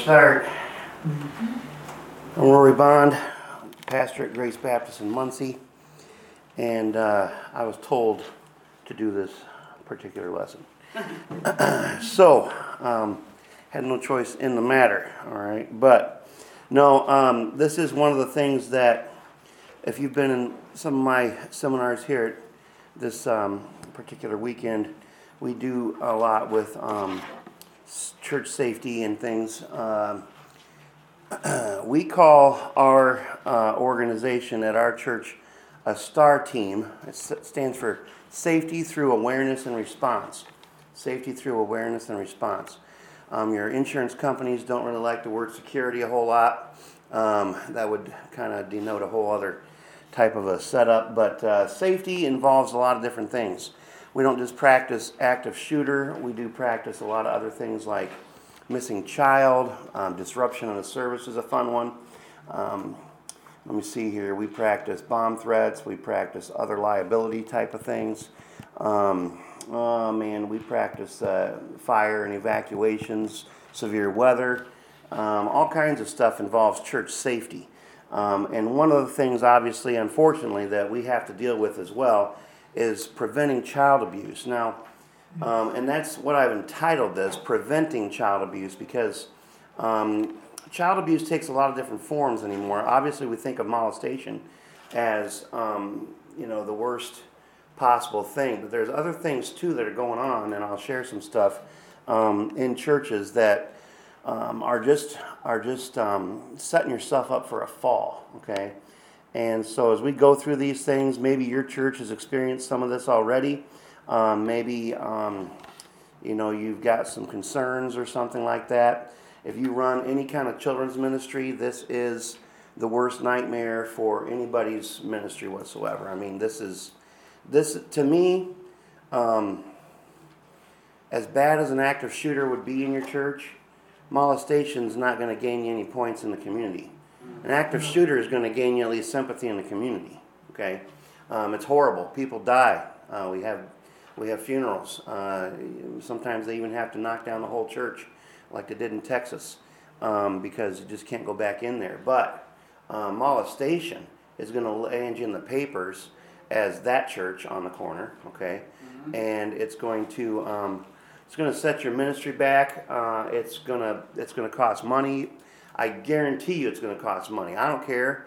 start. I'm Rory Bond, pastor at Grace Baptist in Muncie, and I was told to do this particular lesson. So, had no choice in the matter, all right? But, no, this is one of the things that, if you've been in some of my seminars here this particular weekend, we do a lot with church safety and things. We call our organization at our church a STAR team. It stands for Safety Through Awareness and Response. Safety Through Awareness and Response. Your insurance companies don't really like the word security a whole lot. That would kind of denote a whole other type of a setup. But safety involves a lot of different things. We don't just practice active shooter. We do practice a lot of other things like missing child, disruption of the service is a fun one. Let me see here. We practice bomb threats. We practice other liability type of things. We practice fire and evacuations, severe weather. All kinds of stuff involves church safety. And one of the things, obviously, unfortunately, that we have to deal with as well is preventing child abuse. Now, and that's what I've entitled this, Preventing Child Abuse, because child abuse takes a lot of different forms anymore. Obviously, we think of molestation as, the worst possible thing, but there's other things, too, that are going on, and I'll share some stuff in churches that are just setting yourself up for a fall, okay? And so as we go through these things, maybe your church has experienced some of this already. Maybe you've got some concerns or something like that. If you run any kind of children's ministry, this is the worst nightmare for anybody's ministry whatsoever. I mean, this to me, as bad as an active shooter would be in your church, molestation is not going to gain you any points in the community. An active shooter is going to gain you at least sympathy in the community. Okay, it's horrible. People die. We have funerals. Sometimes they even have to knock down the whole church, like they did in Texas, because you just can't go back in there. But molestation is going to land you in the papers as that church on the corner. Okay, and it's going to set your ministry back. It's going to cost money. I guarantee you it's going to cost money. I don't care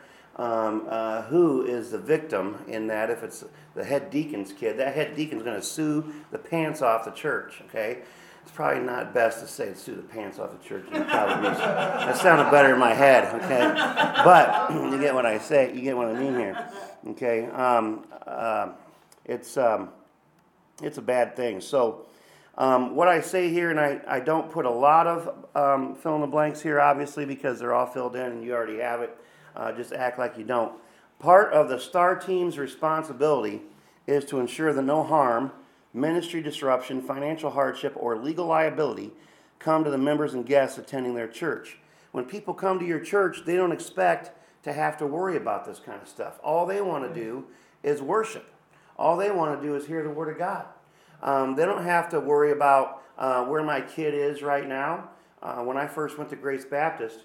who is the victim in that. If it's the head deacon's kid, that head deacon's going to sue the pants off the church, okay? It's probably not best to say sue the pants off the church. That sounded better in my head, okay? But you get what I say. You get what I mean here, okay? It's a bad thing. So what I say here, and I don't put a lot of fill in the blanks here, obviously, because they're all filled in and you already have it. Just act like you don't. Part of the STAR team's responsibility is to ensure that no harm, ministry disruption, financial hardship, or legal liability come to the members and guests attending their church. When people come to your church, they don't expect to have to worry about this kind of stuff. All they want to do is worship. All they want to do is hear the Word of God. They don't have to worry about where my kid is right now. When I first went to Grace Baptist,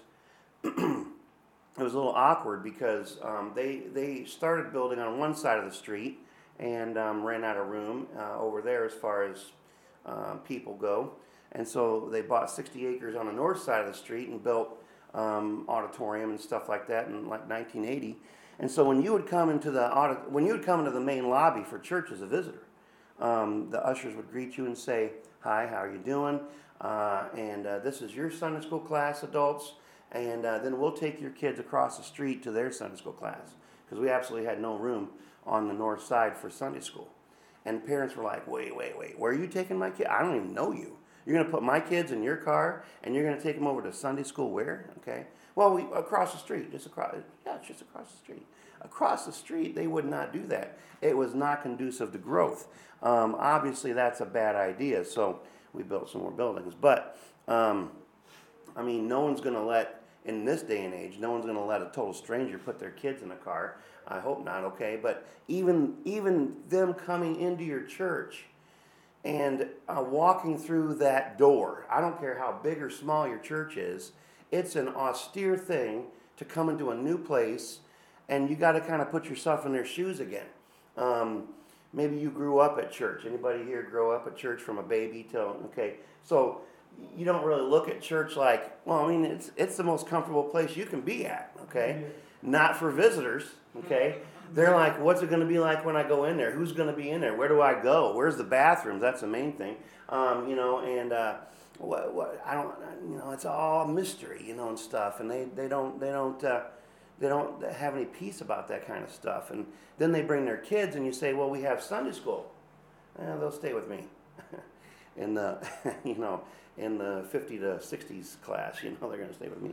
it was a little awkward because they started building on one side of the street and ran out of room over there as far as people go. And so they bought 60 acres on the north side of the street and built auditorium and stuff like that in like 1980. And so when you would come into the main lobby for church as a visitor, the ushers would greet you and say, "Hi, how are you doing? This is your Sunday school class, adults, and then we'll take your kids across the street to their Sunday school class," because we absolutely had no room on the north side for Sunday school. And parents were like, wait, where are you taking my kid? I don't even know you. You're going to put my kids in your car, and you're going to take them over to Sunday school where? Okay. Well, across the street, it's just across the street. Across the street, they would not do that. It was not conducive to growth. Obviously, that's a bad idea, so we built some more buildings. But, no one's going to let, in this day and age, no one's going to let a total stranger put their kids in a car. I hope not, okay? But even them coming into your church and walking through that door, I don't care how big or small your church is, it's an austere thing to come into a new place, and you got to kind of put yourself in their shoes again. Maybe you grew up at church. Anybody here grow up at church from a baby till, okay. So you don't really look at church like, well, I mean, it's the most comfortable place you can be at, okay? Not for visitors, okay? They're like, what's it going to be like when I go in there? Who's going to be in there? Where do I go? Where's the bathrooms? That's the main thing, and what I don't, it's all mystery, and stuff, and they don't have any peace about that kind of stuff. And then they bring their kids, and you say, well, we have Sunday school. They'll stay with me in the in the 50 to 60s class. They're going to stay with me.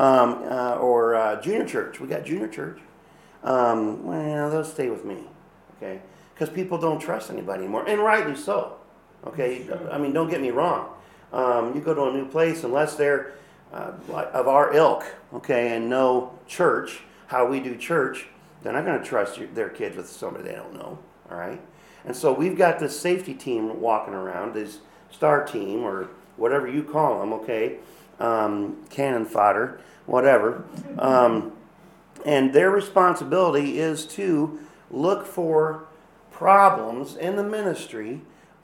Or junior church. We got junior church. Well, they'll stay with me, okay? Because people don't trust anybody anymore, and rightly so. Okay, I mean, don't get me wrong. You go to a new place, unless they're of our ilk, okay, and know church, how we do church, they're not going to trust their kids with somebody they don't know, all right? And so we've got this safety team walking around, this STAR team, or whatever you call them, okay, cannon fodder, whatever, and their responsibility is to look for problems in the ministry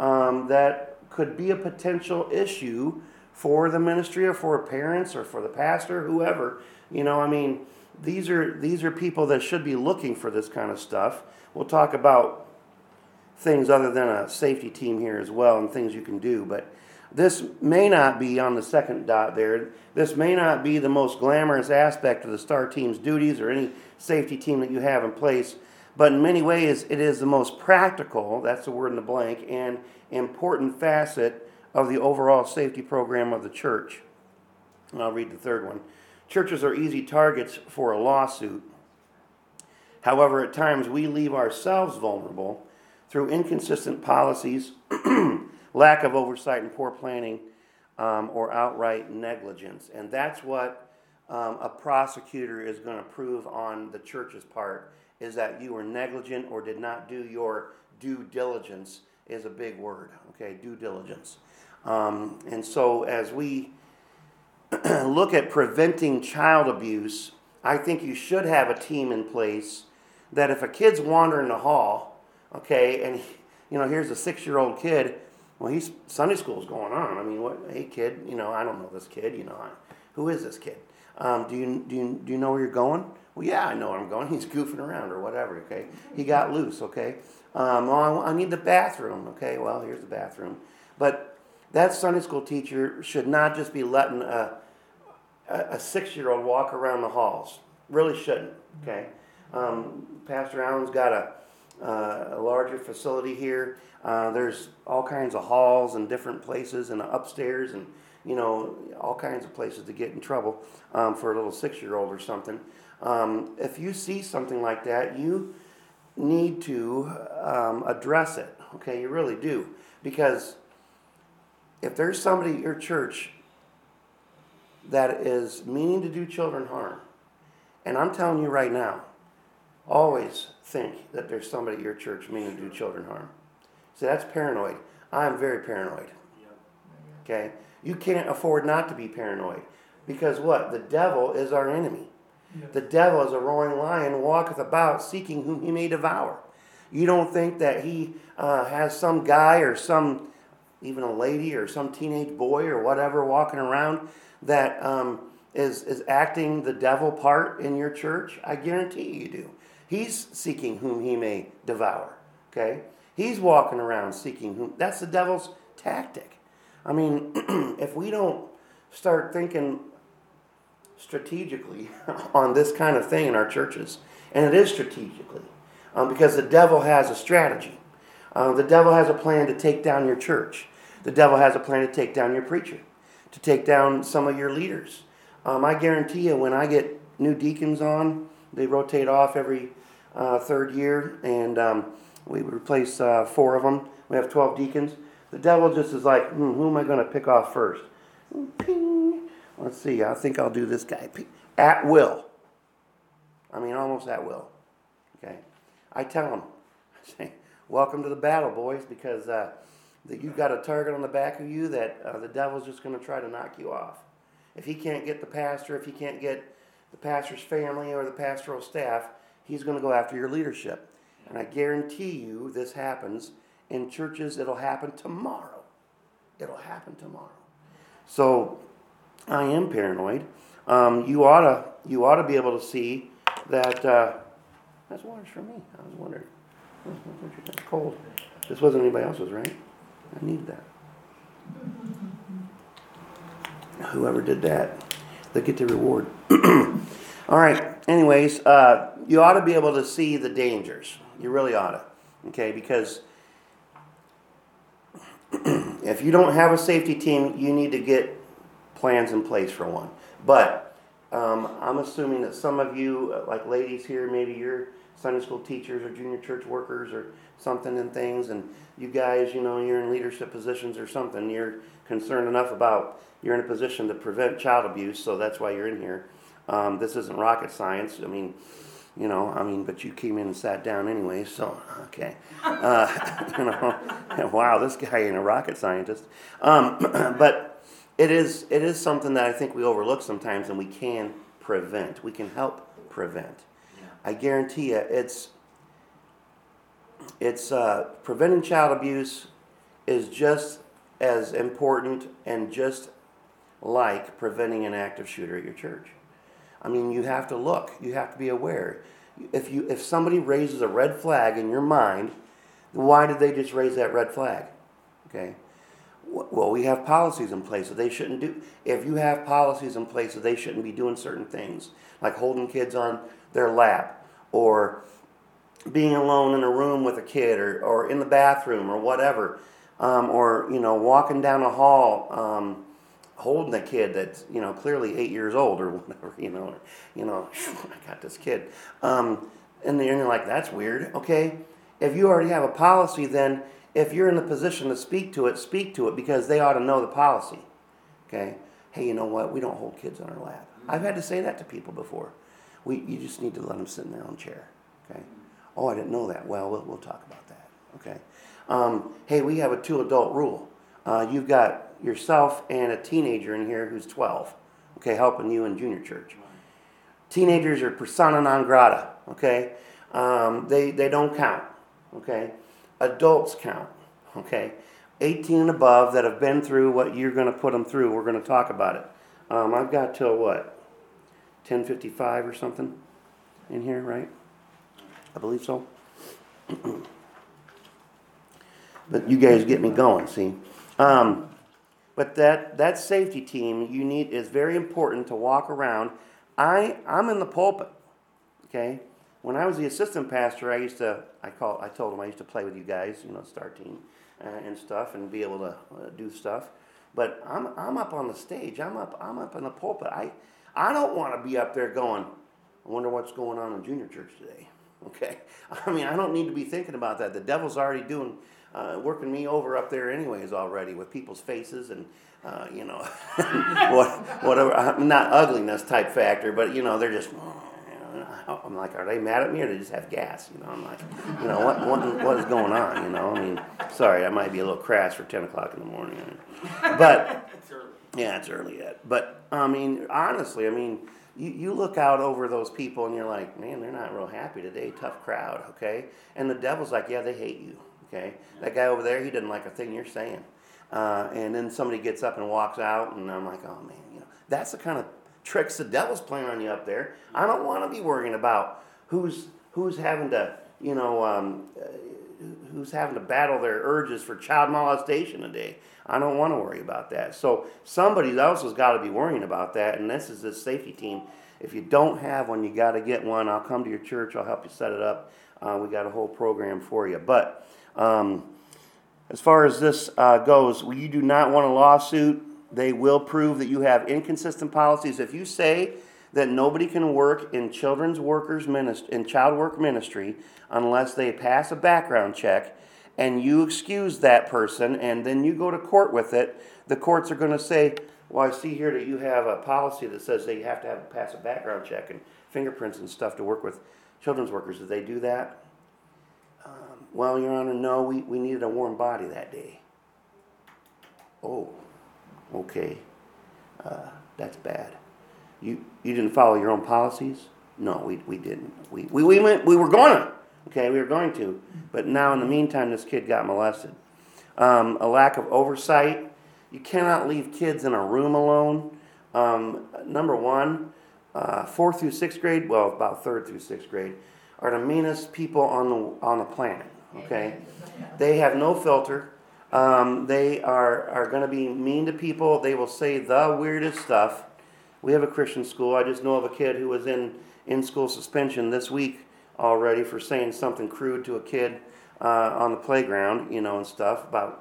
that could be a potential issue for the ministry or for parents or for the pastor, whoever. These are people that should be looking for this kind of stuff. We'll talk about things other than a safety team here as well, and things you can do, but this may not be on the second dot there. This may not be the most glamorous aspect of the STAR team's duties or any safety team that you have in place, but in many ways it is the most practical, that's the word in the blank, and important facet of the overall safety program of the church. And I'll read the third one. Churches are easy targets for a lawsuit. However, at times we leave ourselves vulnerable through inconsistent policies, lack of oversight and poor planning, or outright negligence. And that's what a prosecutor is going to prove on the church's part, is that you were negligent or did not do your due diligence, is a big word, okay, due diligence. And so as we look at preventing child abuse, I think you should have a team in place that if a kid's wandering the hall, okay, and here's a 6-year-old kid, well, Sunday school's going on. I mean, what? Hey, kid, I don't know this kid. Who is this kid? Do you know where you're going? Well, yeah, I know where I'm going. He's goofing around or whatever. Okay, he got loose. Okay, well, I need the bathroom. Okay, well, here's the bathroom. But that Sunday school teacher should not just be letting a 6-year-old walk around the halls. Really shouldn't. Okay, Pastor Allen's got a larger facility here. There's all kinds of halls and different places and upstairs and, all kinds of places to get in trouble for a little 6-year-old or something. If you see something like that, you need to address it. Okay, you really do. Because if there's somebody at your church that is meaning to do children harm, and I'm telling you right now, always think that there's somebody at your church meaning to do children harm. See, that's paranoid. I'm very paranoid. Okay? You can't afford not to be paranoid. Because what? The devil is our enemy. The devil is a roaring lion, walketh about, seeking whom he may devour. You don't think that he has some guy or even a lady or some teenage boy or whatever walking around that is acting the devil part in your church? I guarantee you do. He's seeking whom he may devour. Okay? He's walking around seeking whom. That's the devil's tactic. I mean, if we don't start thinking strategically on this kind of thing in our churches, and it is strategically, because the devil has a strategy. The devil has a plan to take down your church. The devil has a plan to take down your preacher, to take down some of your leaders. I guarantee you, when I get new deacons on, they rotate off every third year, and we replace 4 of them. We have 12 deacons. The devil just is like, who am I going to pick off first? Ping. Let's see, I think I'll do this guy. At will. I mean, almost at will. Okay? I tell them, I say, welcome to the battle, boys, because that you've got a target on the back of you that the devil's just going to try to knock you off. If he can't get the pastor, if he can't get the pastor's family or the pastoral staff, he's going to go after your leadership. And I guarantee you this happens in churches. It'll happen tomorrow. It'll happen tomorrow. So I am paranoid. You ought to be able to see that. That's water's for me. I was wondering. It's cold. This wasn't anybody else's, right? I need that. Whoever did that, they get the reward. All right. Anyways, you ought to be able to see the dangers. You really ought to. Okay, because if you don't have a safety team, you need to get plans in place for one. But I'm assuming that some of you, like ladies here, maybe you're Sunday school teachers or junior church workers or something and things, and you guys, you're in leadership positions or something. You're concerned enough about you're in a position to prevent child abuse, so that's why you're in here. This isn't rocket science. But you came in and sat down anyway, so, okay. Wow, this guy ain't a rocket scientist. But it is something that I think we overlook sometimes, and we can prevent. We can help prevent. I guarantee you, it's preventing child abuse is just as important and just like preventing an active shooter at your church. I mean, you have to look. You have to be aware. If somebody raises a red flag in your mind, why did they just raise that red flag? Okay. Well, we have policies in place that they shouldn't do. If you have policies in place that they shouldn't be doing certain things, like holding kids on their lap, or being alone in a room with a kid, or in the bathroom, or whatever, or walking down a hall, holding a kid that's clearly 8 years old or whatever, I got this kid, and then you're like, that's weird. Okay, if you already have a policy, then if you're in the position to speak to it, because they ought to know the policy. Okay, hey, you know what? We don't hold kids on our lap. I've had to say that to people before. You just need to let them sit in their own chair. Okay. Oh, I didn't know that. Well, we'll talk about that. Okay. Hey, we have a 2-adult rule. You've got yourself and a teenager in here who's 12. Okay, helping you in junior church. Teenagers are persona non grata. Okay. They don't count. Okay. Adults count. Okay. 18 and above that have been through what you're going to put them through. We're going to talk about it. I've got till what? 10:55 or something in here, right? I believe so. But you guys get me going, see? But that safety team is very important to walk around. I'm in the pulpit, okay? When I was the assistant pastor, I told him I used to play with you guys, Star Team and stuff, and be able to do stuff. But I'm up on the stage. I'm up in the pulpit. I don't want to be up there going, I wonder what's going on in junior church today. Okay? I mean, I don't need to be thinking about that. The devil's already working me over up there anyways already with people's faces and, whatever. Not ugliness type factor, but, they're just, I'm like, are they mad at me or they just have gas? I'm like, what is going on? I mean, sorry, I might be a little crass for 10 o'clock in the morning. But, yeah, it's early yet. But, I mean, honestly, you look out over those people and you're like, man, they're not real happy today. Tough crowd, okay? And the devil's like, yeah, they hate you, okay? That guy over there, he didn't like a thing you're saying. And then somebody gets up and walks out, and I'm like, oh, man, that's the kind of tricks the devil's playing on you up there. I don't want to be worrying about who's having to, who's having to battle their urges for child molestation today. I don't want to worry about that. So somebody else has got to be worrying about that, and this is this safety team. If you don't have one, you got to get one. I'll come to your church. I'll help you set it up. We got a whole program for you. But as far as this goes, you do not want a lawsuit. They will prove that you have inconsistent policies. If you say that nobody can work in child work ministry unless they pass a background check, and you excuse that person, and then you go to court with it, the courts are going to say, well, I see here that you have a policy that says they have to pass a background check and fingerprints and stuff to work with children's workers. Did they do that? Well, Your Honor, no, we needed a warm body that day. Oh, okay. That's bad. You didn't follow your own policies? No, we didn't. We were gonna. Okay, we were going to. But now in the meantime, this kid got molested. A lack of oversight. You cannot leave kids in a room alone. Number one, 4th through 6th grade, well, about 3rd through 6th grade, are the meanest people on the planet. Okay, they have no filter. They are going to be mean to people. They will say the weirdest stuff. We have a Christian school. I just know of a kid who was in school suspension this week already for saying something crude to a kid on the playground, and stuff about,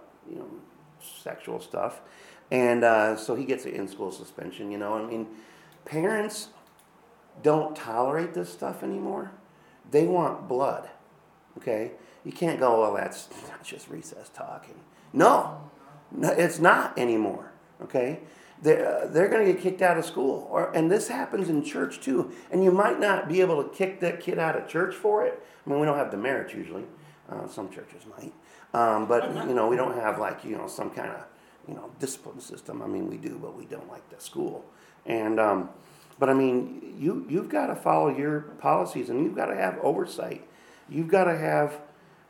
sexual stuff. And so he gets an in-school suspension, I mean, parents don't tolerate this stuff anymore. They want blood, okay? You can't go, well, that's just recess talking. No, it's not anymore, okay? They're going to get kicked out of school. And this happens in church too. And you might not be able to kick that kid out of church for it. I mean, we don't have demerits usually. Some churches might. But, we don't have some kind of, discipline system. I mean, we do, but we don't like the school. And, but I mean, you've got to follow your policies and you've got to have oversight. You've got to have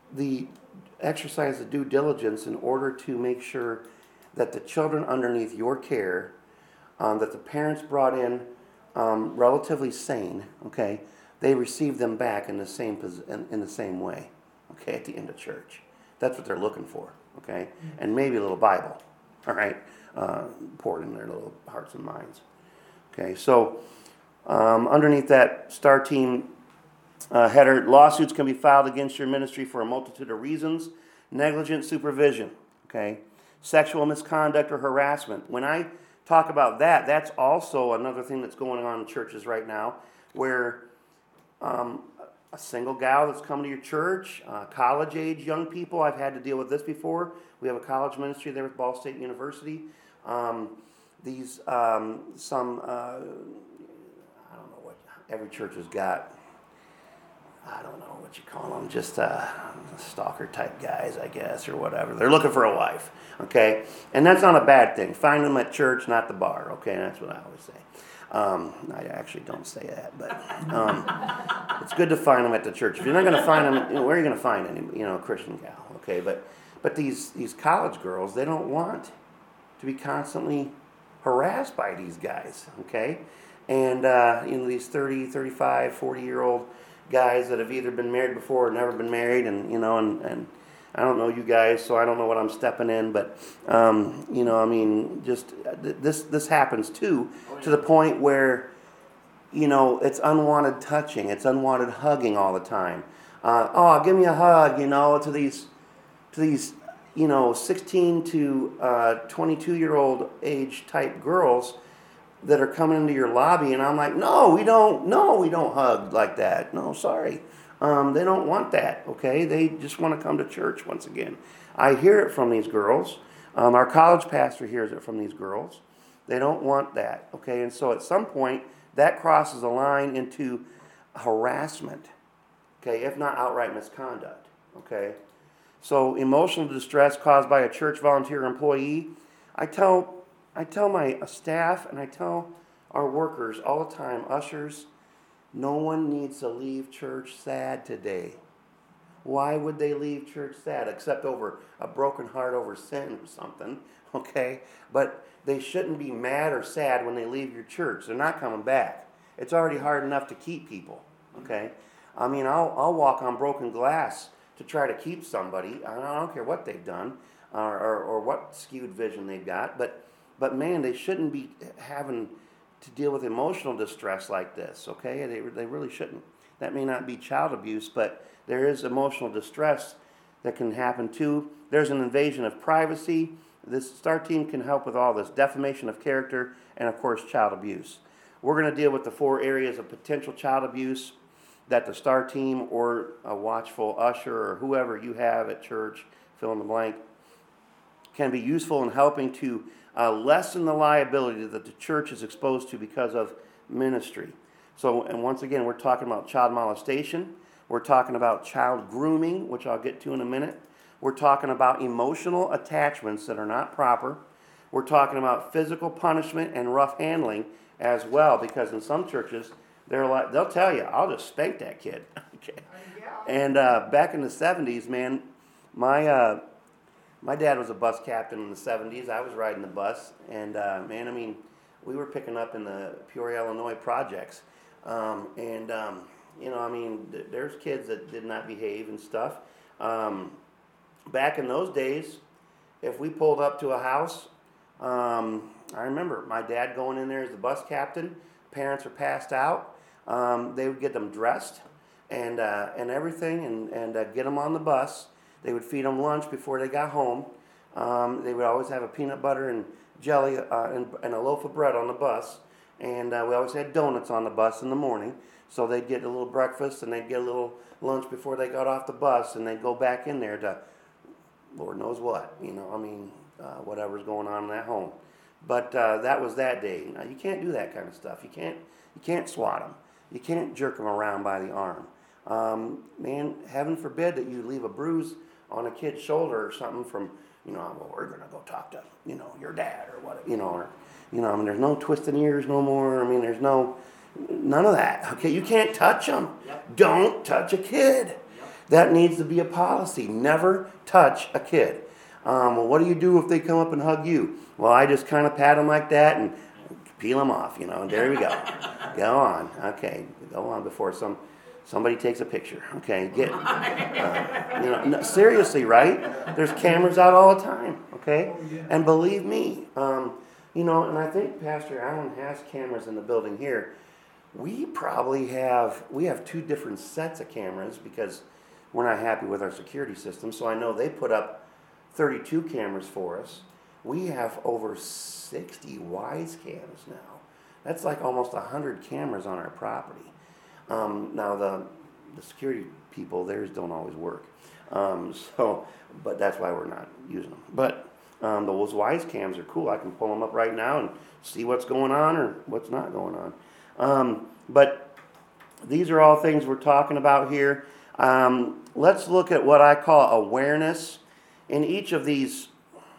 exercise the due diligence in order to make sure that the children underneath your care, that the parents brought in relatively sane, okay, they receive them back in the same way, okay, at the end of church. That's what they're looking for, okay, and maybe a little Bible, all right, poured in their little hearts and minds, okay. So underneath that STAR team header, lawsuits can be filed against your ministry for a multitude of reasons. Negligent supervision, okay. Sexual misconduct or harassment. When I talk about that, that's also another thing that's going on in churches right now, where a single gal that's coming to your church, college-age young people, I've had to deal with this before. We have a college ministry there with Ball State University. I don't know what every church has got. I don't know what you call them, just stalker type guys, I guess, or whatever. They're looking for a wife, okay? And that's not a bad thing. Find them at church, not the bar, okay? That's what I always say. I actually don't say that, but it's good to find them at the church. If you're not going to find them, where are you going to find any, a Christian gal, okay? But these college girls, they don't want to be constantly harassed by these guys, okay? And, these 30, 35, 40-year-old guys that have either been married before or never been married, and and I don't know you guys, so I don't know what I'm stepping in, but just this happens too, to the point where it's unwanted touching, it's unwanted hugging all the time. Give me a hug, to these 16 to 22-year-old age type girls that are coming into your lobby, and I'm like, no, we don't hug like that. No, sorry. They don't want that, okay? They just want to come to church once again. I hear it from these girls. Our college pastor hears it from these girls. They don't want that, okay? And so at some point, that crosses a line into harassment, okay, if not outright misconduct, okay? So emotional distress caused by a church volunteer employee, I tell my staff and I tell our workers all the time, ushers, no one needs to leave church sad today. Why would they leave church sad except over a broken heart over sin or something, okay? But they shouldn't be mad or sad when they leave your church. They're not coming back. It's already hard enough to keep people, okay? I mean, I'll walk on broken glass to try to keep somebody. I don't care what they've done or what skewed vision they've got, but man, they shouldn't be having to deal with emotional distress like this, okay? They really shouldn't. That may not be child abuse, but there is emotional distress that can happen too. There's an invasion of privacy. This STAR team can help with all this: defamation of character and, of course, child abuse. We're going to deal with the 4 areas of potential child abuse that the STAR team or a watchful usher or whoever you have at church, fill in the blank, can be useful in helping to lessen the liability that the church is exposed to because of ministry. So, and once again, we're talking about child molestation. We're talking about child grooming, which I'll get to in a minute. We're talking about emotional attachments that are not proper. we're talking about physical punishment and rough handling as well, because in some churches, they'll tell you, I'll just spank that kid. Okay. And back in the 70s, man, my dad was a bus captain in the 70s. I was riding the bus, and man, I mean, we were picking up in the Peoria, Illinois projects. You know, I mean, there's kids that did not behave and stuff. Back in those days, if we pulled up to a house, I remember my dad going in there as the bus captain. Parents are passed out. They would get them dressed and everything, and get them on the bus. They would feed them lunch before they got home. They would always have a peanut butter and jelly and a loaf of bread on the bus. And we always had donuts on the bus in the morning. So they'd get a little breakfast and they'd get a little lunch before they got off the bus, and they'd go back in there to Lord knows what, you know, I mean, whatever's going on in that home. But that was that day. Now, you can't do that kind of stuff. You can't swat them. You can't jerk them around by the arm. Man, heaven forbid that you leave a bruise on a kid's shoulder or something from, you know, well, we're going to go talk to, you know, your dad or what, you know, or, you know, I mean, there's no twisting ears no more. I mean, there's none of that. Okay, you can't touch them. Yep. Don't touch a kid. Yep. That needs to be a policy. Never touch a kid. Well, what do you do if they come up and hug you? Well, I just kind of pat them like that and peel them off, you know, and there we go. Go on. Okay, go on before somebody takes a picture. Okay, you know, no, seriously, right? There's cameras out all the time, okay? And believe me, you know, and I think Pastor Allen has cameras in the building here. We have two different sets of cameras because we're not happy with our security system. So I know they put up 32 cameras for us. We have over 60 Wise cams now. That's like almost 100 cameras on our property. Now the security people, theirs don't always work. But that's why we're not using them. But those Wise cams are cool. I can pull them up right now and see what's going on or what's not going on. But these are all things we're talking about here. Let's look at what I call awareness. In each of these,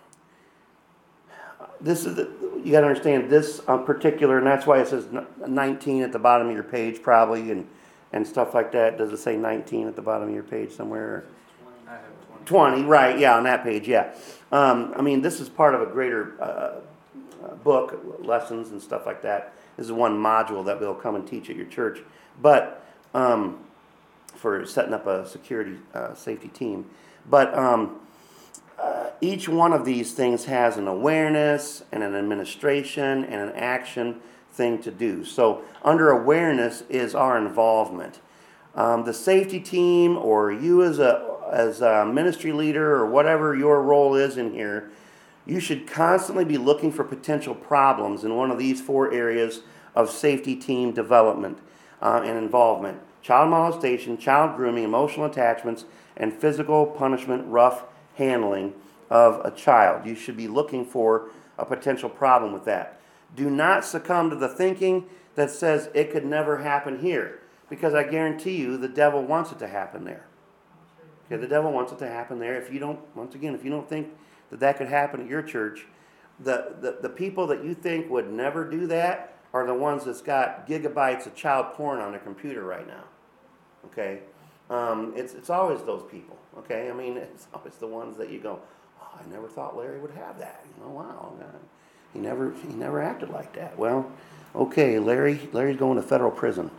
you got to understand this particular, and that's why it says 19 at the bottom of your page probably, and stuff like that. Does it say 19 at the bottom of your page somewhere? 20, right, yeah, on that page, yeah. I mean, this is part of a greater book, lessons and stuff like that. This is one module that we'll come and teach at your church. But for setting up a security safety team. But each one of these things has an awareness and an administration and an action thing to do. So under awareness is our involvement. The safety team, or you as a ministry leader, or whatever your role is in here, you should constantly be looking for potential problems in one of these 4 areas of safety team development and involvement: child molestation, child grooming, emotional attachments, and physical punishment, rough handling of a child. You should be looking for a potential problem with that. Do not succumb to the thinking that says it could never happen here, because I guarantee you the devil wants it to happen there. Okay, the devil wants it to happen there. If you don't think that could happen at your church, the people that you think would never do that are the ones that's got gigabytes of child porn on their computer right now. Okay, it's always those people. Okay, I mean, it's always the ones that you go, oh, I never thought Larry would have that. You know, wow, he never acted like that. Well, okay, Larry's going to federal prison.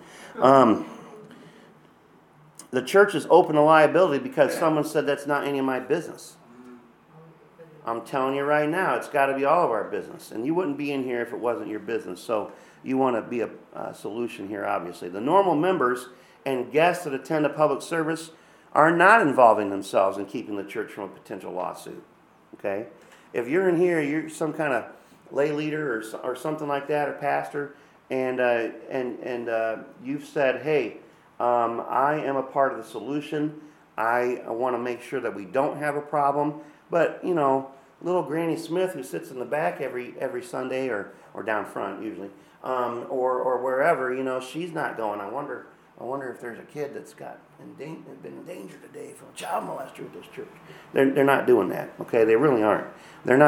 The church is open to liability because someone said that's not any of my business. I'm telling you right now, it's got to be all of our business. And you wouldn't be in here if it wasn't your business. So you want to be a solution here, obviously. The normal members and guests that attend a public service are not involving themselves in keeping the church from a potential lawsuit. Okay? If you're in here, you're some kind of lay leader or something like that, or pastor, and you've said, hey, I am a part of the solution. I want to make sure that we don't have a problem. But, you know, little Granny Smith who sits in the back every Sunday or down front usually, or wherever, you know, she's not going. I wonder if there's a kid that's been in danger today from a child molester at this church. They're not doing that, okay? They really aren't. They're not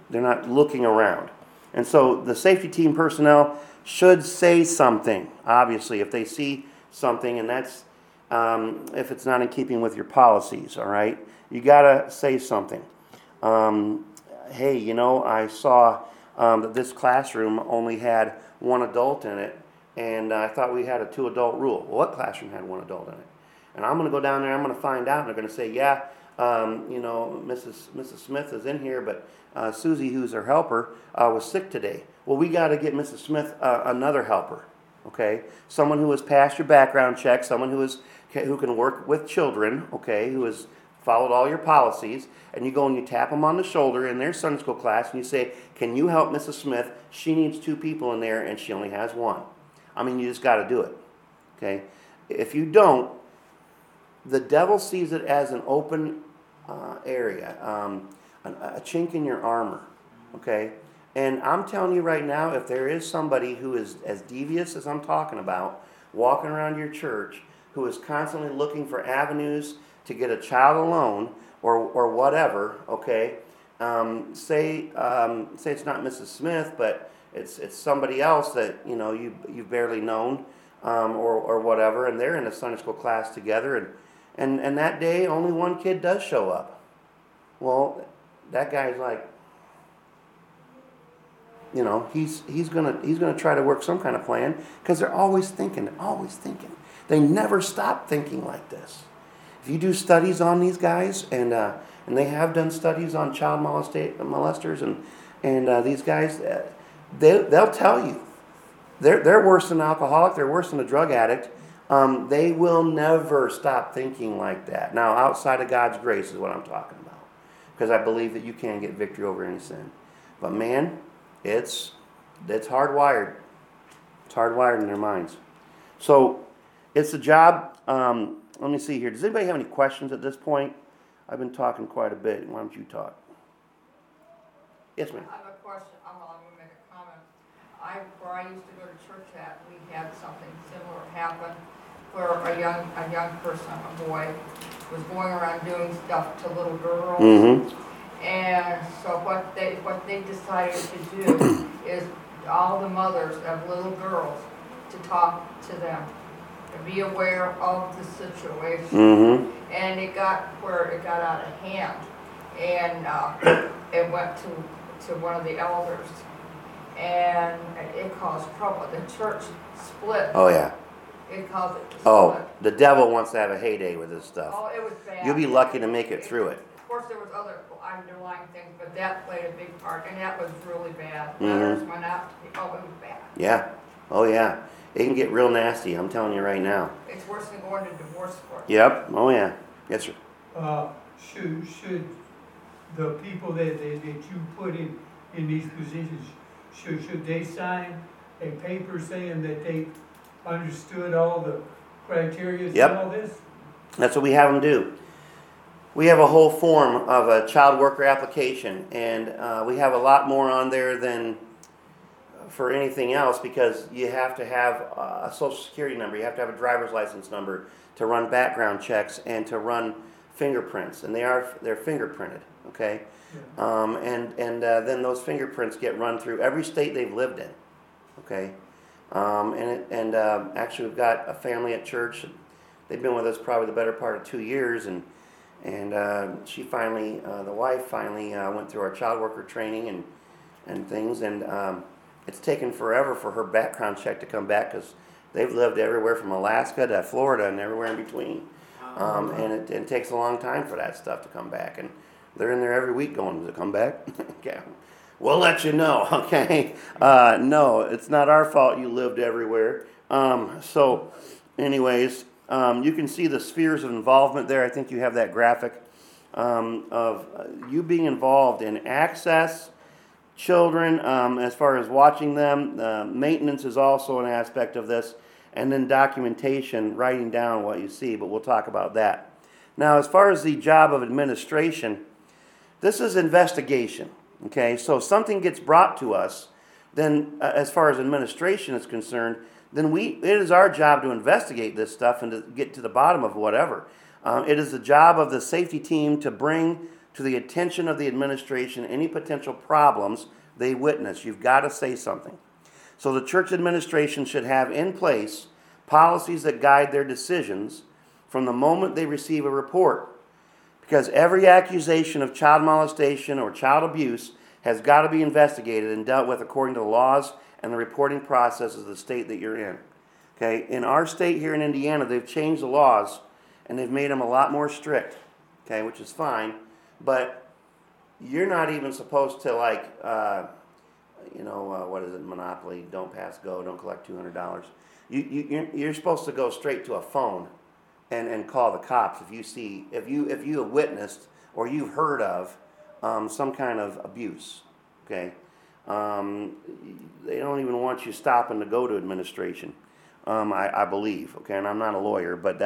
They're not looking around. And so the safety team personnel should say something, obviously, if they see something, and that's if it's not in keeping with your policies, all right? You got to say something. Hey, you know, I saw that this classroom only had one adult in it, and I thought we had a 2-adult rule. Well, what classroom had one adult in it? And I'm going to go down there, I'm going to find out, and they're going to say, yeah, you know, Mrs. Smith is in here, but Susie, who's her helper, was sick today. Well, we got to get Mrs. Smith another helper, okay? Someone who has passed your background check, someone who can work with children, okay, who has followed all your policies, and you go and you tap them on the shoulder in their Sunday school class, and you say, can you help Mrs. Smith? She needs 2 people in there, and she only has 1. I mean, you just got to do it, okay? If you don't, the devil sees it as an open area, a chink in your armor, okay? And I'm telling you right now, if there is somebody who is as devious as I'm talking about, walking around your church, who is constantly looking for avenues to get a child alone or whatever, okay? Say it's not Mrs. Smith, but it's somebody else that you know you've barely known or whatever, and they're in a Sunday school class together, and that day only one kid does show up. Well, that guy's like, you know, he's gonna try to work some kind of plan because they're always thinking. They never stop thinking like this. If you do studies on these guys, and they have done studies on child molesters, and these guys, they'll tell you they're worse than an alcoholic. They're worse than a drug addict. They will never stop thinking like that. Now, outside of God's grace is what I'm talking about, because I believe that you can get victory over any sin. But man, it's hardwired. It's hardwired in their minds. So it's a job. Let me see here. Does anybody have any questions at this point? I've been talking quite a bit. Why don't you talk? Yes, ma'am. I have a question. I'm going to make a comment. Where I used to go to church at, we had something similar happen where a young person, a boy, was going around doing stuff to little girls. Mm-hmm. And so what they decided to do is all the mothers of little girls to talk to them, to be aware of the situation. Mm-hmm. And it got where it got out of hand, and it went to one of the elders, and it caused trouble. The church split. Oh yeah. It caused it to split. Oh, the devil wants to have a heyday with this stuff. Oh, it was bad. You'll be lucky to make it through it. Of course, there was other underlying things, but that played a big part, and that was really bad. Letters went out. Oh, it was bad. Yeah. Oh yeah. It can get real nasty. I'm telling you right now. It's worse than going to divorce court. Yep. Oh yeah. Yes, sir. Should the people that you put in these positions, should they sign a paper saying that they understood all the criteria and all this? That's what we have them do. We have a whole form of a child worker application, and we have a lot more on there than for anything else, because you have to have a social security number, you have to have a driver's license number to run background checks and to run fingerprints, and they're fingerprinted, okay? Yeah. Then those fingerprints get run through every state they've lived in, okay? Actually, we've got a family at church. They've been with us probably the better part of 2 years, and she finally, the wife finally went through our child worker training and things, and it's taken forever for her background check to come back, because they've lived everywhere from Alaska to Florida and everywhere in between. And it takes a long time for that stuff to come back. And they're in there every week going, does it come back? Okay. We'll let you know, okay? No, it's not our fault you lived everywhere. So anyways, you can see the spheres of involvement there. I think you have that graphic of you being involved in access, children, as far as watching them. Maintenance is also an aspect of this, and then documentation, writing down what you see, but we'll talk about that. Now, as far as the job of administration, this is investigation, okay? So if something gets brought to us, then as far as administration is concerned, then it is our job to investigate this stuff and to get to the bottom of whatever. It is the job of the safety team to bring to the attention of the administration any potential problems they witness. You've got to say something. So the church administration should have in place policies that guide their decisions from the moment they receive a report. Because every accusation of child molestation or child abuse has got to be investigated and dealt with according to the laws and the reporting processes of the state that you're in. Okay, in our state here in Indiana, they've changed the laws and they've made them a lot more strict. Okay, which is fine, but you're not even supposed to what is it, Monopoly? Don't pass go, don't collect $200. You're supposed to go straight to a phone and call the cops if you have witnessed or you've heard of some kind of abuse. Okay, they don't even want you stopping to go to administration. I believe. Okay, and I'm not a lawyer, but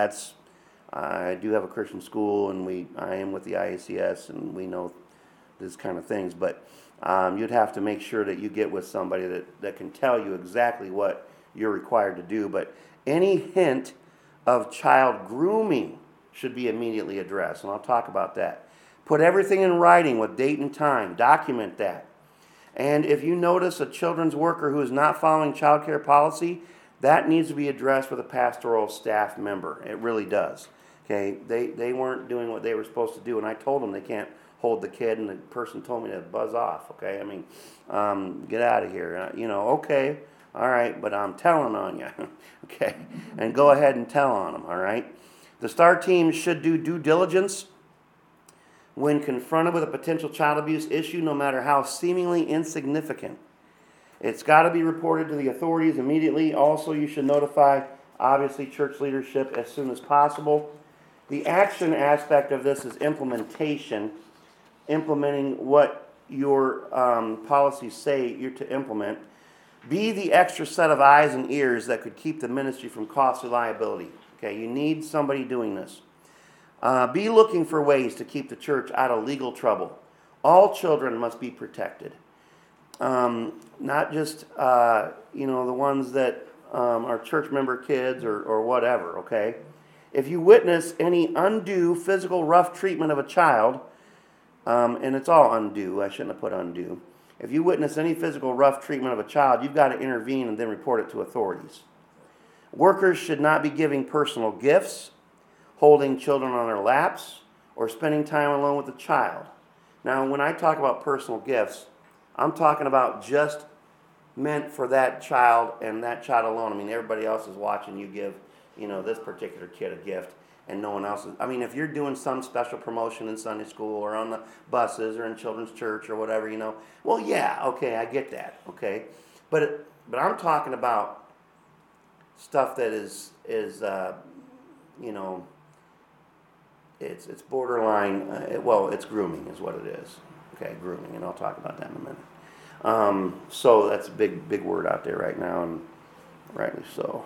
I do have a Christian school, and I am with the IACS, and we know this kind of things. But you'd have to make sure that you get with somebody that can tell you exactly what you're required to do. But any hint of child grooming should be immediately addressed, and I'll talk about that. Put everything in writing with date and time. Document that. And if you notice a children's worker who is not following child care policy, that needs to be addressed with a pastoral staff member. It really does. Okay, they weren't doing what they were supposed to do, and I told them they can't hold the kid, and the person told me to buzz off. Okay, I mean, get out of here. Okay, all right, but I'm telling on you. Okay, and go ahead and tell on them. All right. The STAR team should do due diligence when confronted with a potential child abuse issue, no matter how seemingly insignificant. It's got to be reported to the authorities immediately. Also, you should notify, obviously, church leadership as soon as possible. The action aspect of this is implementing what your policies say you're to implement. Be the extra set of eyes and ears that could keep the ministry from costly liability. Okay, you need somebody doing this. Be looking for ways to keep the church out of legal trouble. All children must be protected. Not just the ones that are church member kids or whatever, okay? If you witness any undue physical rough treatment of a child, and it's all undue, I shouldn't have put undue. If you witness any physical rough treatment of a child, you've got to intervene and then report it to authorities. Workers should not be giving personal gifts, holding children on their laps, or spending time alone with the child. Now, when I talk about personal gifts, I'm talking about just meant for that child and that child alone. I mean, everybody else is watching you give, this particular kid a gift, and no one else is. I mean, if you're doing some special promotion in Sunday school or on the buses or in children's church or whatever, well, yeah, okay, I get that, okay. But I'm talking about stuff that is it's borderline. It's grooming is what it is. Okay, grooming, and I'll talk about that in a minute. So that's a big word out there right now, and rightly so.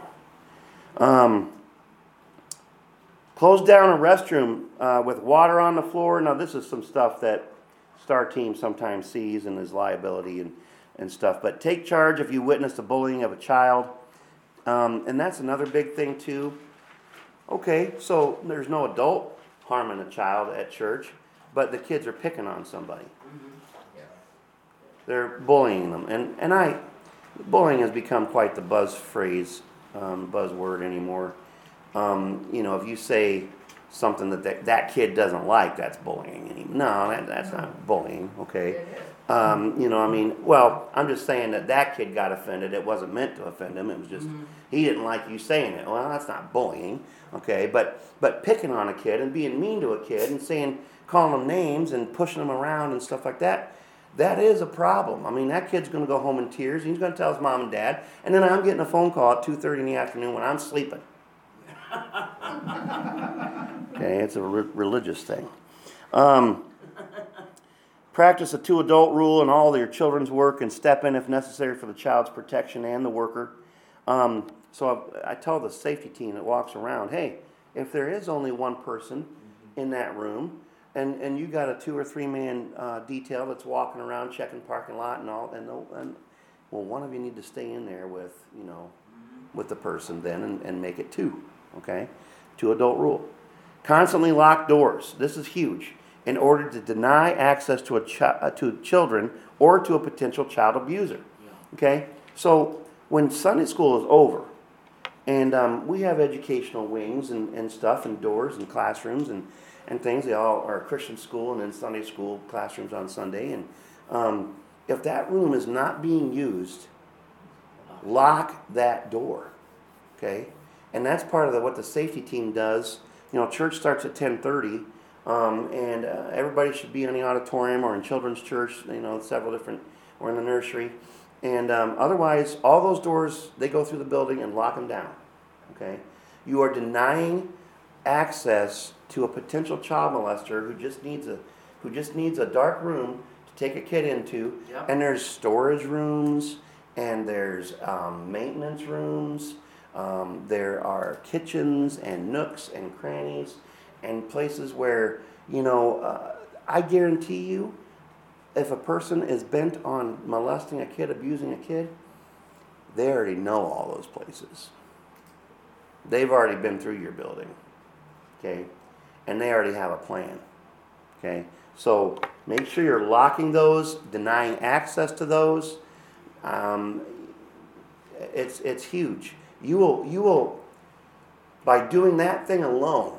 Close down a restroom with water on the floor. Now, this is some stuff that STAR team sometimes sees and is liability and stuff. But take charge if you witness the bullying of a child. And that's another big thing, too. Okay, so there's no adult harming a child at church, but the kids are picking on somebody. They're bullying them. And bullying has become quite the buzzword anymore. If you say something that kid doesn't like, that's bullying. No, that's not bullying, okay? I'm just saying that kid got offended. It wasn't meant to offend him. It was just, he didn't like you saying it. Well, that's not bullying, okay? But picking on a kid and being mean to a kid and calling them names and pushing them around and stuff like that, that is a problem. I mean, that kid's going to go home in tears. He's going to tell his mom and dad. And then I'm getting a phone call at 2:30 in the afternoon when I'm sleeping. Okay, it's a religious thing. Practice a 2-adult rule in all your children's work and step in if necessary for the child's protection and the worker. So I tell the safety team that walks around, hey, if there is only one person in that room, and you got a 2 or 3 man detail that's walking around checking parking lot and all, and one of you need to stay in there with the person then and make it 2. Okay, 2-adult rule. Constantly lock doors. This is huge. in order to deny access to to children or to a potential child abuser. Okay? So when Sunday school is over, and we have educational wings and stuff and doors and classrooms and things. They all are Christian school and then Sunday school classrooms on Sunday. And if that room is not being used, lock that door. Okay? And that's part of what the safety team does. You know, church starts at 10:30, and everybody should be in the auditorium or in children's church, you know, several different, or in the nursery. And otherwise, all those doors, they go through the building and lock them down. Okay? You are denying access to a potential child molester who just needs a dark room to take a kid into. Yep. And there's storage rooms, and there's maintenance rooms. There are kitchens and nooks and crannies and places where, you know, I guarantee you, if a person is bent on molesting a kid, abusing a kid, they already know all those places. They've already been through your building, okay? And they already have a plan, okay? So make sure you're locking those, denying access to those. It's huge. You will, by doing that thing alone,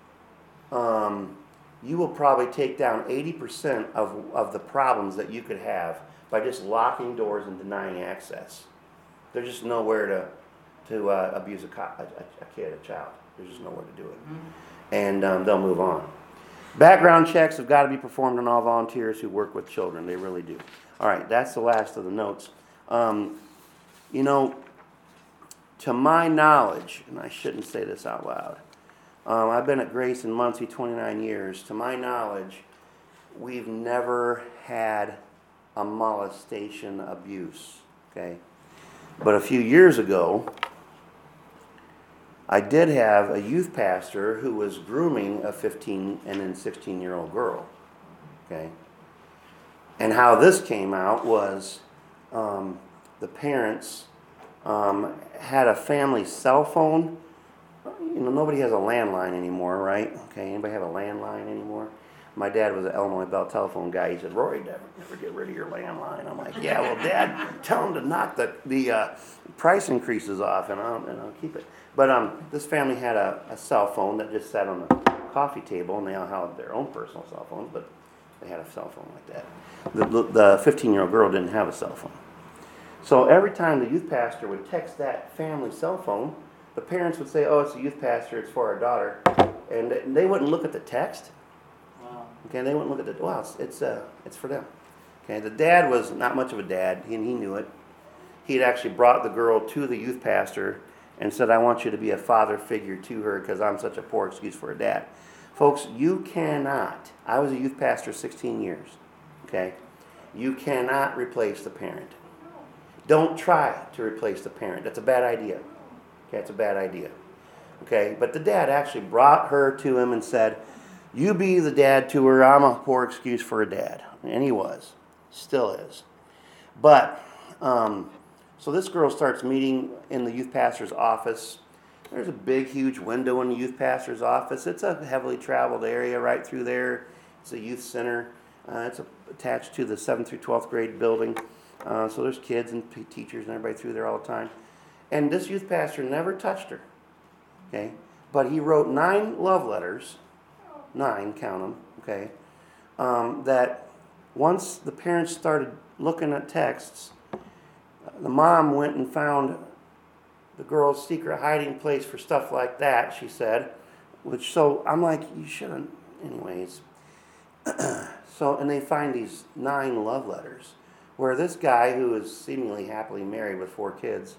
you will probably take down 80% of the problems that you could have by just locking doors and denying access. There's just nowhere to abuse a kid, a child. There's just nowhere to do it. And they'll move on. Background checks have got to be performed on all volunteers who work with children. They really do. All right, that's the last of the notes. You know, to my knowledge, and I shouldn't say this out loud, I've been at Grace in Muncie 29 years. To my knowledge, we've never had a molestation abuse, okay? But a few years ago, I did have a youth pastor who was grooming a 15 and then 16-year-old girl, okay? And how this came out was the parents had a family cell phone. You know, nobody has a landline anymore, right? Okay, anybody have a landline anymore? My dad was an Illinois Bell telephone guy. He said, "Rory, never get rid of your landline." I'm like, "Yeah, well, Dad, tell him to knock the price increases off, and I'll keep it." But this family had a cell phone that just sat on the coffee table, and they all had their own personal cell phones, but they had a cell phone like that. The 15-year-old girl didn't have a cell phone. So every time the youth pastor would text that family cell phone, the parents would say, "Oh, it's a youth pastor, it's for our daughter," and they wouldn't look at the text. Wow. Okay, they wouldn't look at the, wow, it's for them. Okay, the dad was not much of a dad, and he knew it. He had actually brought the girl to the youth pastor and said, "I want you to be a father figure to her because I'm such a poor excuse for a dad." Folks, you cannot, I was a youth pastor 16 years, okay? You cannot replace the parent. Don't try to replace the parent. That's a bad idea. Okay, it's a bad idea. Okay, but the dad actually brought her to him and said, "You be the dad to her. I'm a poor excuse for a dad." And he was. Still is. But, so this girl starts meeting in the youth pastor's office. There's a big, huge window in the youth pastor's office. It's a heavily traveled area right through there. It's a youth center. It's attached to the 7th through 12th grade building. So there's kids and teachers and everybody through there all the time. And this youth pastor never touched her. Okay? But he wrote 9 love letters. 9, count them. Okay? That once the parents started looking at texts, the mom went and found the girl's secret hiding place for stuff like that, she said. So I'm like, you shouldn't. Anyways. So, and they find these 9 love letters where this guy who is seemingly happily married with 4 kids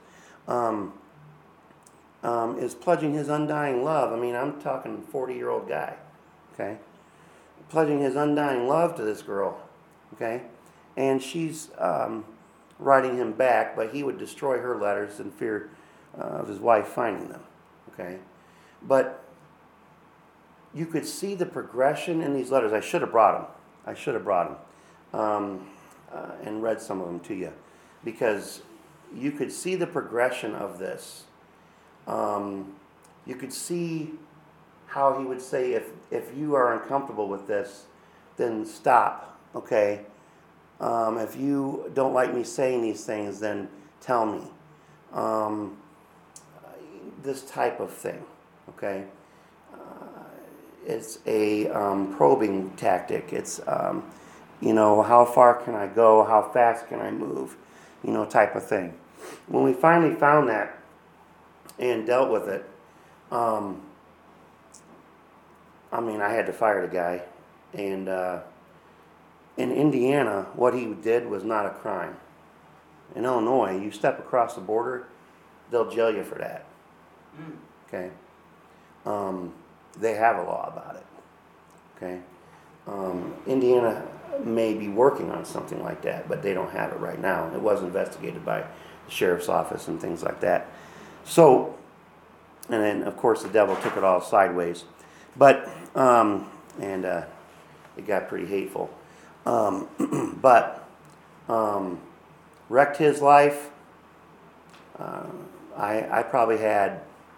is pledging his undying love. I mean, I'm talking 40-year-old guy, okay? Pledging his undying love to this girl, okay? And she's writing him back, but he would destroy her letters in fear of his wife finding them, okay? But you could see the progression in these letters. I should have brought them. And read some of them to you, because you could see the progression of this. You could see how he would say, if you are uncomfortable with this, then stop, okay? If you don't like me saying these things, then tell me. This type of thing, okay? It's a probing tactic. It's, how far can I go? How fast can I move? Type of thing. When we finally found that and dealt with it, I had to fire the guy. And in Indiana, what he did was not a crime. In Illinois, you step across the border, they'll jail you for that. Okay? They have a law about it. Okay? Indiana may be working on something like that, but they don't have it right now. It was investigated by the sheriff's office and things like that. So, and then of course the devil took it all sideways. But, it got pretty hateful. Wrecked his life. I probably had,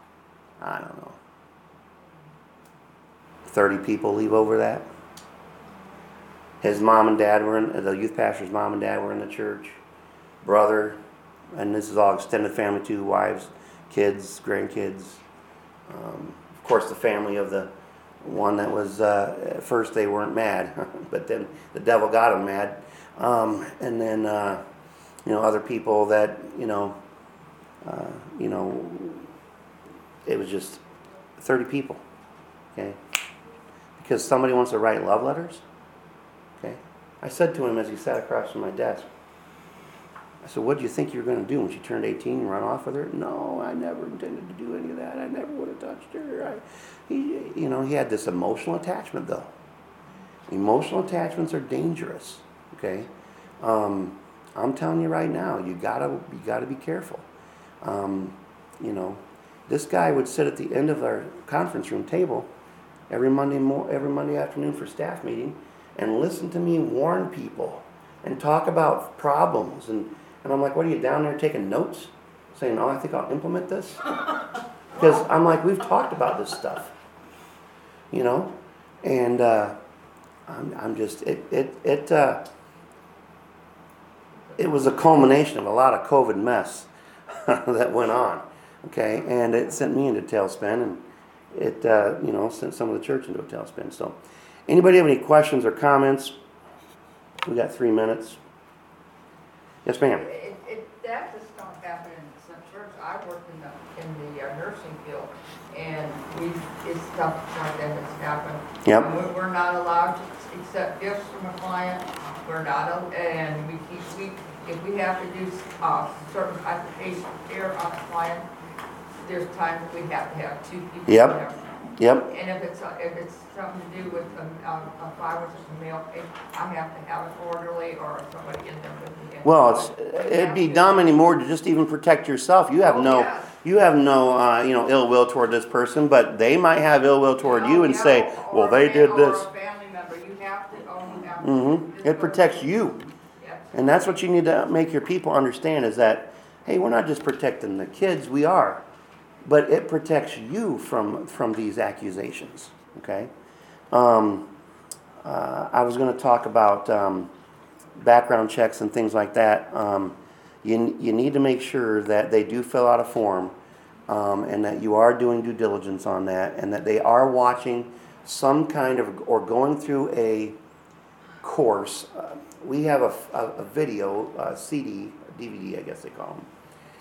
30 people leave over that. His mom and dad were in, the youth pastor's mom and dad were in the church. Brother, and this is all extended family too, wives, kids, grandkids. Of course, the family of the one that was, at first they weren't mad, but then the devil got them mad. And then, other people that, it was just 30 people, okay? Because somebody wants to write love letters, okay? I said to him as he sat across from my desk, I said, what do you think you were going to do when she turned 18 and run off with her? No, I never intended to do any of that. I never would have touched her. He had this emotional attachment, though. Emotional attachments are dangerous, okay? I'm telling you right now, you gotta be careful. This guy would sit at the end of our conference room table every Monday afternoon for staff meeting and listen to me warn people and talk about problems. And I'm like, what are you down there taking notes? Saying, oh, I think I'll implement this? Because I'm like, we've talked about this stuff. And I'm just, it was a culmination of a lot of COVID mess that went on, okay? And it sent me into tailspin, and it, sent some of the church into a tailspin. So, anybody have any questions or comments? We got 3 minutes. Yes, ma'am. That just don't happen in some church. I worked in the nursing field, and it's stuff like that has happened. Yep. And we're not allowed to accept gifts from a client. We're not, and if we have to do certain type of patient care on a client, there's times that we have to have 2 people there. Yep. And if it's something to do with a fibrosis male, I have to have an orderly or somebody in there with me. Well, it'd be dumb anymore to just even protect yourself. You have no ill will toward this person, but they might have ill will toward you and say, well, they did this. Or a family member, you have to. It protects you. Yes. And that's what you need to make your people understand is that, hey, we're not just protecting the kids, we are. But it protects you from these accusations, okay? I was going to talk about background checks and things like that. You need to make sure that they do fill out a form and that you are doing due diligence on that and that they are watching some kind of, or going through a course. We have a video, CD, DVD, I guess they call them,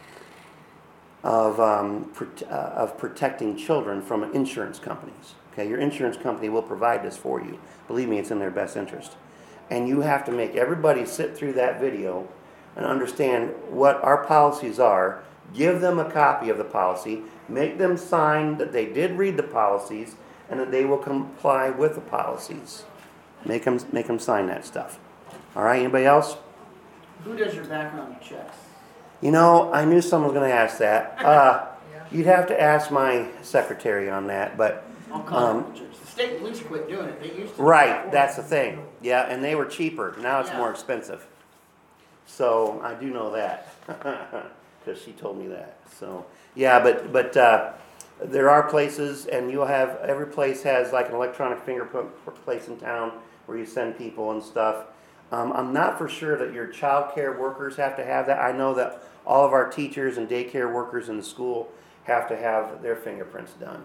of protecting children from insurance companies. Okay, your insurance company will provide this for you. Believe me, it's in their best interest. And you have to make everybody sit through that video and understand what our policies are, give them a copy of the policy, make them sign that they did read the policies and that they will comply with the policies. Make them sign that stuff. All right, anybody else? Who does your background checks? I knew someone was going to ask that. You'd have to ask my secretary on that, but... I'll call the church. The state police quit doing it. They used to. Right, that's the thing. Yeah, and they were cheaper. Now it's Yeah. more expensive. So I do know that because she told me that. So yeah, but there are places, and you'll have every place has like an electronic fingerprint place in town where you send people and stuff. I'm not for sure that your child care workers have to have that. I know that all of our teachers and daycare workers in the school have to have their fingerprints done.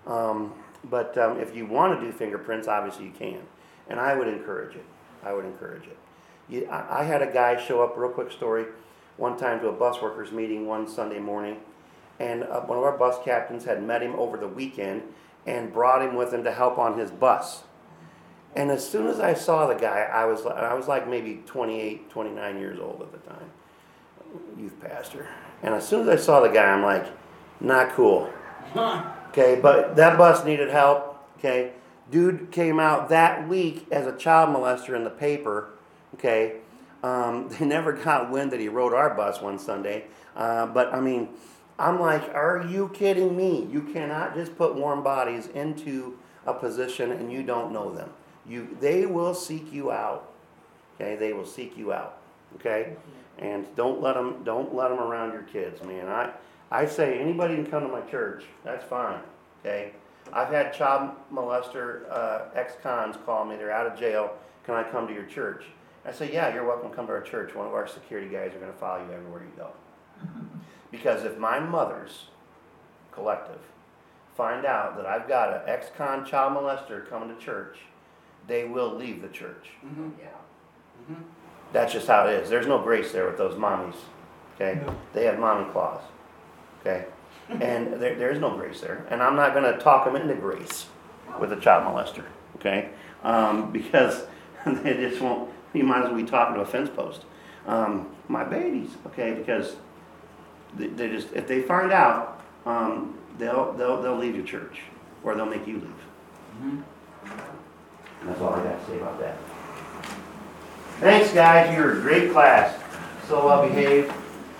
But if you want to do fingerprints, obviously you can. And I would encourage it. I would encourage it. I had a guy show up, real quick story, one time to a bus workers meeting one Sunday morning. And one of our bus captains had met him over the weekend and brought him with him to help on his bus. And as soon as I saw the guy, I was like maybe 28, 29 years old at the time, youth pastor. And as soon as I saw the guy, I'm like, not cool. Okay, but that bus needed help. Okay, dude came out that week as a child molester in the paper. Okay, they never got wind that he rode our bus one Sunday. But I mean, I'm like, are you kidding me? You cannot just put warm bodies into a position and you don't know them. They will seek you out. Okay, they will seek you out. Okay, and don't let them around your kids, man. I say anybody can come to my church. That's fine. Okay, I've had child molester ex-cons call me. They're out of jail. Can I come to your church? I say, yeah, you're welcome to come to our church. One of our security guys are going to follow you everywhere you go. Because if my mother's collective find out that I've got an ex-con child molester coming to church, they will leave the church. Mm-hmm. Yeah. Mm-hmm. That's just how it is. There's no grace there with those mommies. Okay? No. They have mommy claws. Okay? And there's no grace there. And I'm not going to talk them into grace with a child molester. Okay? Because they just won't. You might as well be talking to a fence post. My babies. Okay? Because they just, if they find out, they'll leave your church, or they'll make you leave. Mm-hmm. And that's all I got to say about that. Thanks, guys. You're a great class. So well behaved.